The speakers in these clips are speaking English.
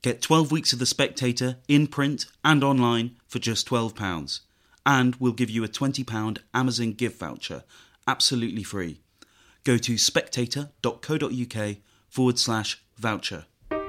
Get 12 weeks of The Spectator in print and online for just £12. And we'll give you a £20 Amazon gift voucher, absolutely free. Go to spectator.co.uk/voucher.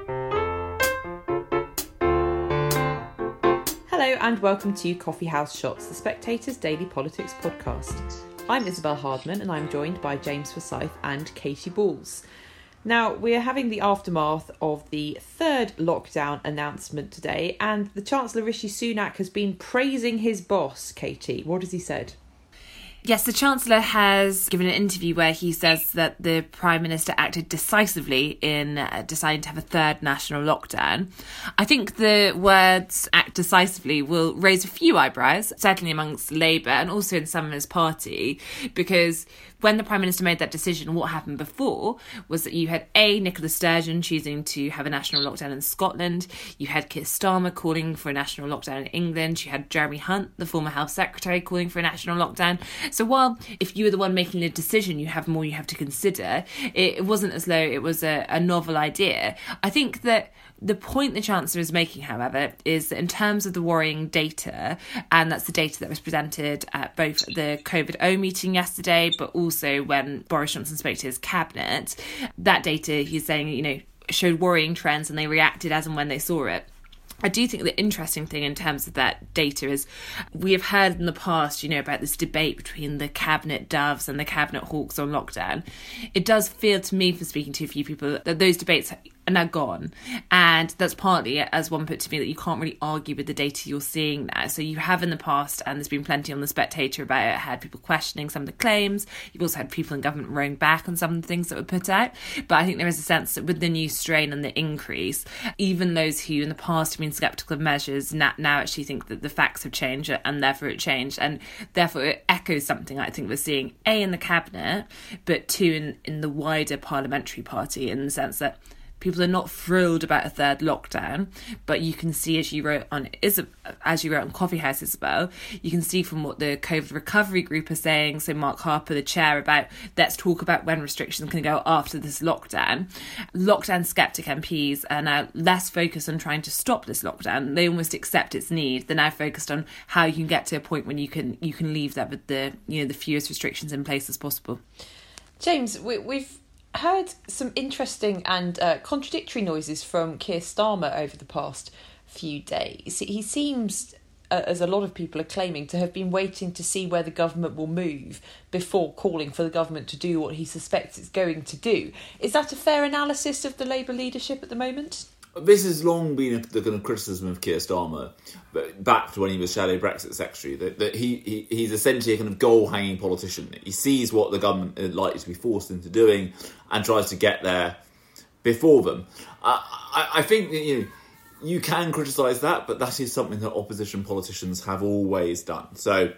Hello and welcome to Coffee House Shots, The Spectator's daily politics podcast. I'm Isabel Hardman and I'm joined by James Forsyth and Katie Balls. Now, we're having the aftermath of the third lockdown announcement today, and the Chancellor Rishi Sunak has been praising his boss, Katie. What has he said? Yes, the Chancellor has given an interview where he says that the Prime Minister acted decisively in deciding to have a third national lockdown. I think the words act decisively will raise a few eyebrows, certainly amongst Labour and also in some of his party, because when the Prime Minister made that decision, what happened before was that you had Nicola Sturgeon choosing to have a national lockdown in Scotland, you had Keir Starmer calling for a national lockdown in England, you had Jeremy Hunt, the former Health Secretary, calling for a national lockdown. So while if you were the one making the decision, you have more you have to consider, it wasn't as though it was a novel idea. I think that the point the Chancellor is making, however, is that in terms of the worrying data, and that's the data that was presented at both the COVID-0 meeting yesterday, but also when Boris Johnson spoke to his cabinet, that data, he's saying, showed worrying trends and they reacted as and when they saw it. I do think the interesting thing in terms of that data is we have heard in the past, about this debate between the cabinet doves and the cabinet hawks on lockdown. It does feel to me, from speaking to a few people, that those debates are now gone. And that's partly, as one put to me, that you can't really argue with the data you're seeing now. So you have in the past, and there's been plenty on The Spectator about it, had people questioning some of the claims. You've also had people in government rowing back on some of the things that were put out. But I think there is a sense that with the new strain and the increase, even those who in the past have been sceptical of measures now actually think that the facts have changed and therefore it changed. And therefore it echoes something I think we're seeing, in the cabinet, but two, in the wider parliamentary party, in the sense that people are not thrilled about a third lockdown, but you can see, as you wrote on Coffee House, Isabel, you can see from what the COVID recovery group are saying, so Mark Harper, the chair, about let's talk about when restrictions can go after this lockdown. Lockdown sceptic MPs are now less focused on trying to stop this lockdown. They almost accept its need. They're now focused on how you can get to a point when you can leave that with the the fewest restrictions in place as possible. James, we've heard some interesting and contradictory noises from Keir Starmer over the past few days. He seems, as a lot of people are claiming, to have been waiting to see where the government will move before calling for the government to do what he suspects it's going to do. Is that a fair analysis of the Labour leadership at the moment? This has long been the kind of criticism of Keir Starmer, back to when he was Shadow Brexit Secretary, that he's essentially a kind of goal-hanging politician. He sees what the government is likely to be forced into doing and tries to get there before them. I think that, you can criticise that, but that is something that opposition politicians have always done. So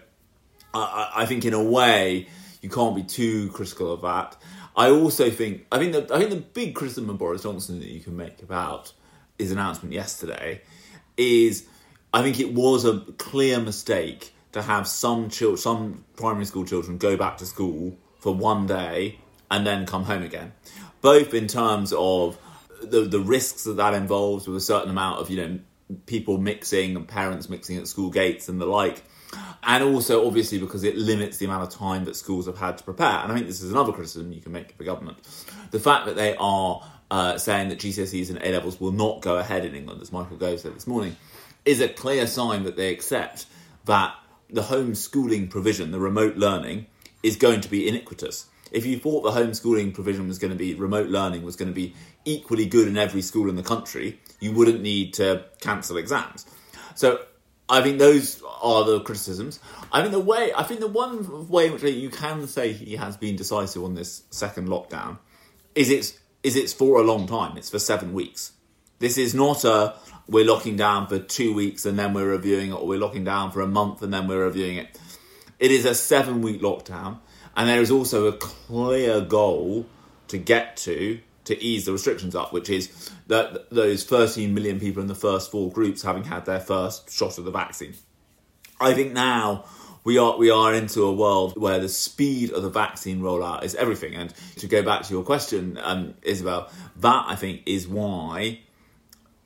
I think in a way you can't be too critical of that. I think the big criticism of Boris Johnson that you can make about his announcement yesterday is, I think it was a clear mistake to have some primary school children go back to school for one day and then come home again, both in terms of the risks that involves with a certain amount of people mixing and parents mixing at school gates and the like, and also obviously because it limits the amount of time that schools have had to prepare. And I think this is another criticism you can make of the government. The fact that they are saying that GCSEs and A-levels will not go ahead in England, as Michael Gove said this morning, is a clear sign that they accept that the homeschooling provision, the remote learning, is going to be iniquitous. If you thought the homeschooling provision was going to be, remote learning was going to be equally good in every school in the country, you wouldn't need to cancel exams. So I think those are the criticisms. I think the one way in which you can say he has been decisive on this second lockdown is it's for a long time. It's for 7 weeks. This is not we're locking down for 2 weeks and then we're reviewing it, or we're locking down for a month and then we're reviewing it. It is a 7-week lockdown, and there is also a clear goal to get to ease the restrictions up, which is that those 13 million people in the first 4 groups having had their first shot of the vaccine. I think now we are into a world where the speed of the vaccine rollout is everything. And to go back to your question, Isabel, that I think is why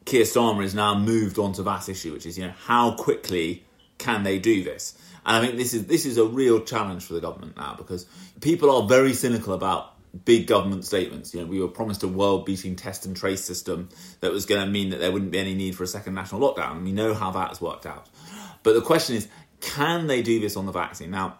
Keir Starmer has now moved on to that issue, which is, how quickly can they do this? And I think this is a real challenge for the government now, because people are very cynical about big government statements. We were promised a world-beating test and trace system that was going to mean that there wouldn't be any need for a second national lockdown, and we know how that has worked out. But the question is, can they do this on the vaccine? Now,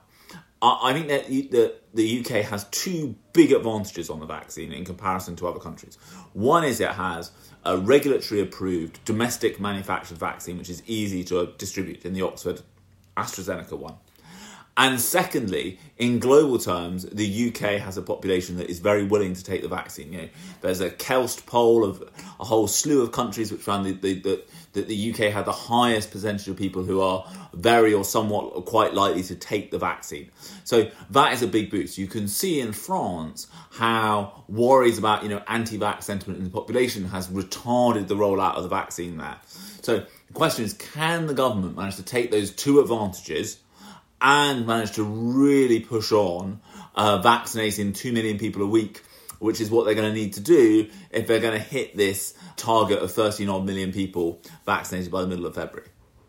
I think that the UK has two big advantages on the vaccine in comparison to other countries. One is it has a regulatory-approved, domestic manufactured vaccine, which is easy to distribute in the Oxford AstraZeneca one. And secondly, in global terms, the UK has a population that is very willing to take the vaccine. There's a KELST poll of a whole slew of countries which found that the UK had the highest percentage of people who are very or somewhat or quite likely to take the vaccine. So that is a big boost. You can see in France how worries about anti-vax sentiment in the population has retarded the rollout of the vaccine there. So the question is, can the government manage to take those two advantages and manage to really push on vaccinating 2 million people a week, which is what they're going to need to do if they're going to hit this target of 13-odd million people vaccinated by the middle of February.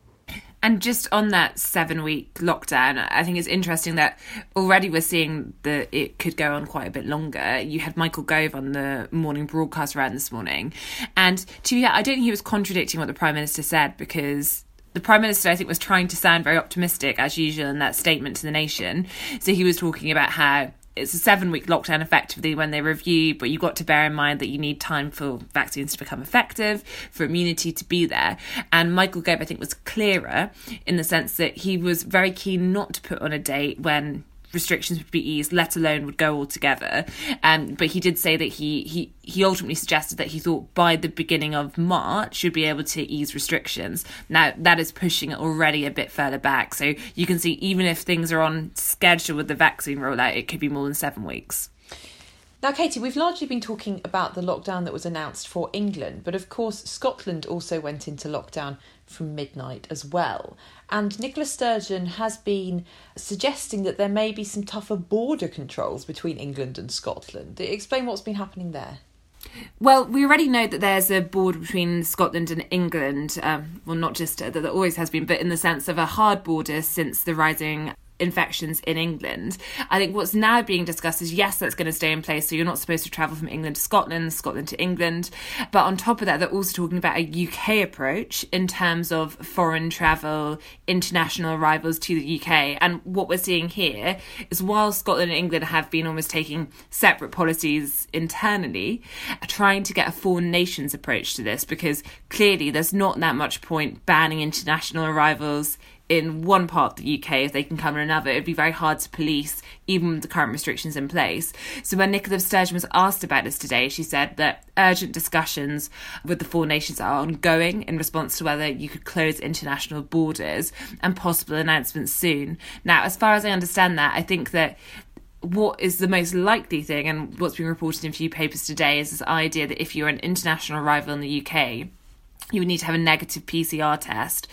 And just on that 7-week lockdown, I think it's interesting that already we're seeing that it could go on quite a bit longer. You had Michael Gove on the morning broadcast around this morning. And I don't think he was contradicting what the Prime Minister said, because the Prime Minister, I think, was trying to sound very optimistic, as usual, in that statement to the nation. So he was talking about how it's a 7-week lockdown effectively when they review, but you've got to bear in mind that you need time for vaccines to become effective, for immunity to be there. And Michael Gove, I think, was clearer in the sense that he was very keen not to put on a date when restrictions would be eased, let alone would go altogether. But he did say that he ultimately suggested that he thought by the beginning of March should be able to ease restrictions. Now, that is pushing it already a bit further back. So you can see even if things are on schedule with the vaccine rollout, it could be more than 7 weeks. Now, Katie, we've largely been talking about the lockdown that was announced for England, but of course Scotland also went into lockdown from midnight as well. And Nicola Sturgeon has been suggesting that there may be some tougher border controls between England and Scotland. Explain what's been happening there. Well, we already know that there's a border between Scotland and England. Well, not just that there always has been, but in the sense of a hard border since the rising infections in England. I think what's now being discussed is, yes, that's going to stay in place, so you're not supposed to travel from England to Scotland, Scotland to England. But on top of that, they're also talking about a UK approach in terms of foreign travel, international arrivals to the UK. And what we're seeing here is, while Scotland and England have been almost taking separate policies internally, trying to get a foreign nations approach to this, because clearly there's not that much point banning international arrivals in one part of the UK if they can come in another. It'd be very hard to police, even with the current restrictions in place. So when Nicola Sturgeon was asked about this today, she said that urgent discussions with the four nations are ongoing in response to whether you could close international borders, and possible announcements soon. Now, as far as I understand that, I think that what is the most likely thing, and what's been reported in a few papers today, is this idea that if you're an international arrival in the UK, you would need to have a negative PCR test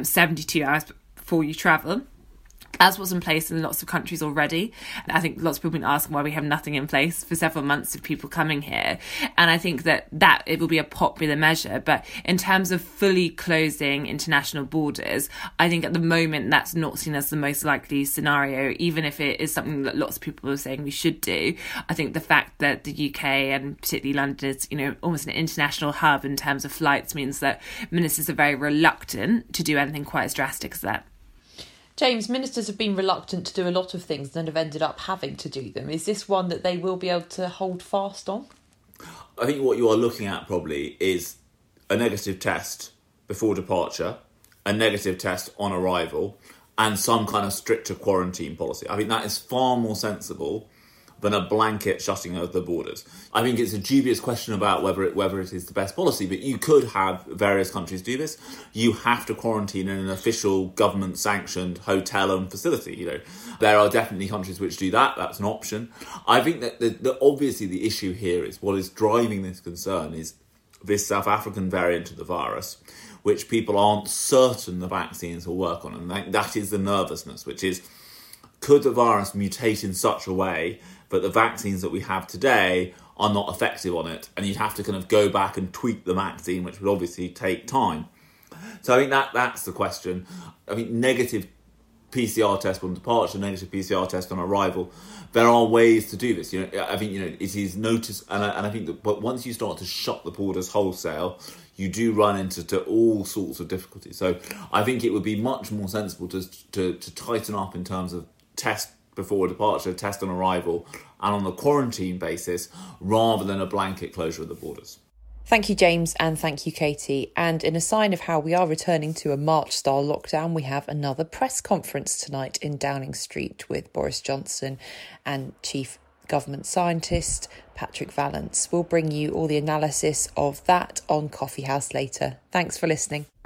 72 hours before you travel. As was in place in lots of countries already. I think lots of people have been asking why we have nothing in place for several months of people coming here. And I think that it will be a popular measure. But in terms of fully closing international borders, I think at the moment that's not seen as the most likely scenario, even if it is something that lots of people are saying we should do. I think the fact that the UK and particularly London is, almost an international hub in terms of flights means that ministers are very reluctant to do anything quite as drastic as that. James, ministers have been reluctant to do a lot of things and have ended up having to do them. Is this one that they will be able to hold fast on? I think what you are looking at probably is a negative test before departure, a negative test on arrival, and some kind of stricter quarantine policy. I think that is far more sensible than a blanket shutting of the borders. I think it's a dubious question about whether it is the best policy, but you could have various countries do this. You have to quarantine in an official government-sanctioned hotel and facility. There are definitely countries which do that. That's an option. I think that obviously the issue here is, what is driving this concern is this South African variant of the virus, which people aren't certain the vaccines will work on. And that is the nervousness, which is, could the virus mutate in such a way that the vaccines that we have today are not effective on it, and you'd have to kind of go back and tweak the vaccine, which would obviously take time. So I think that's the question. I think negative PCR test on departure, negative PCR test on arrival. There are ways to do this. I think it is noticed, and I think that. But once you start to shut the borders wholesale, you do run into all sorts of difficulties. So I think it would be much more sensible to tighten up in terms of test before departure, test on arrival, and on the quarantine basis, rather than a blanket closure of the borders. Thank you, James, and thank you, Katie. And in a sign of how we are returning to a March-style lockdown, we have another press conference tonight in Downing Street with Boris Johnson and Chief Government Scientist Patrick Vallance. We'll bring you all the analysis of that on Coffee House later. Thanks for listening.